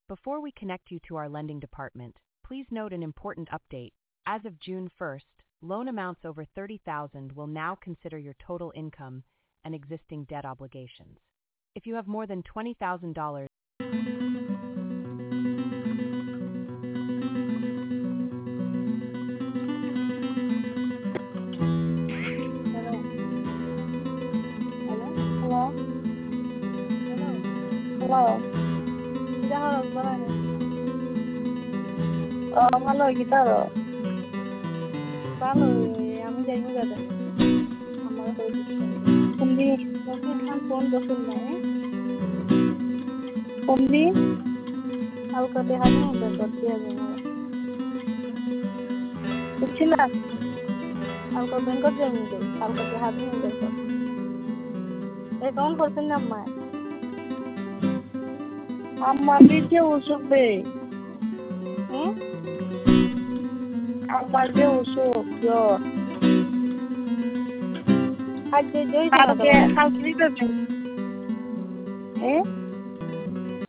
Before we connect you to our lending department, please note an important update. As of June 1st, loan amounts over $30,000 will now consider your total income and existing debt obligations. If you have more than $20,000, Hello? Hello? Kita harus mana? Hello, kita harus. Hello, আমি যাইবো দাদা আমার হয়ে তুমি যখন phone দোকান নাই তুমি কালকে হাতে মধ্যে করতে হবে বুঝছি না কালকে ব্যাংক যাবো কালকে হাতে মধ্যে কর অ্যাকাউন্ট করছেন না আম্মা দিতে উসবে আমার যে অসুখ জ্বর কালকে দিতে